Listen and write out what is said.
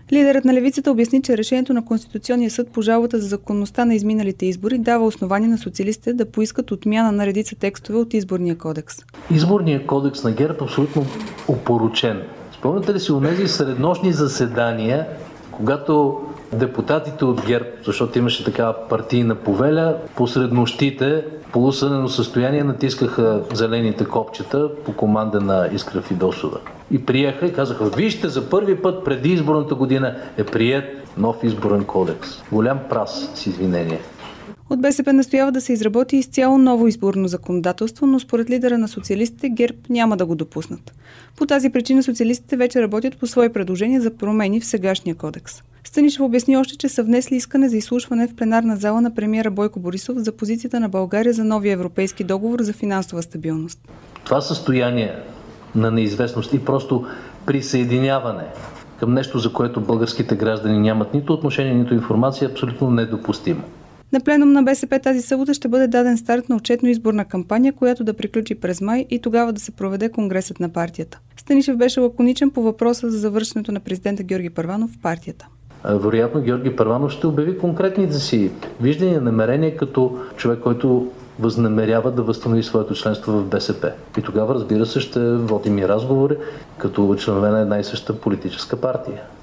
Лидерът на левицата обясни, че решението на Конституционния съд по жалбата за законността на изминалите избори дава основание на социалистите да поискат отмяна на редица текстове от Изборния кодекс. Изборният кодекс на ГЕРБ е абсолютно опорочен. Спомняте ли си онези среднощни заседания, когато депутатите от ГЕРБ, защото имаше такава партийна повеля, посред нощите, полусънено състояние, натискаха зелените копчета по команда на Искра Фидосова. И приеха и казаха: вижте, за първи път преди изборната година е приет нов изборен кодекс. Голям прас, с извинение. От БСП настоява да се изработи изцяло ново изборно законодателство, но според лидера на социалистите ГЕРБ няма да го допуснат. По тази причина социалистите вече работят по свои предложения за промени в сегашния кодекс. Станишев обясни още, че са внесли искане за изслушване в пленарна зала на премиера Бойко Борисов за позицията на България за новия европейски договор за финансова стабилност. Това състояние на неизвестност и просто присъединяване към нещо, за което българските граждани нямат нито отношение, нито информация, е абсолютно недопустимо. На пленум на БСП тази събота ще бъде даден старт на отчетно-изборна кампания, която да приключи през май и тогава да се проведе конгресът на партията. Станишев беше лаконичен по въпроса за завършването на президента Георги Първанов в партията. Вероятно Георги Първанов ще обяви конкретните си виждания, намерения като човек, който възнамерява да възстанови своето членство в БСП. И тогава, разбира се, ще водим и разговори като членове на една и съща политическа партия.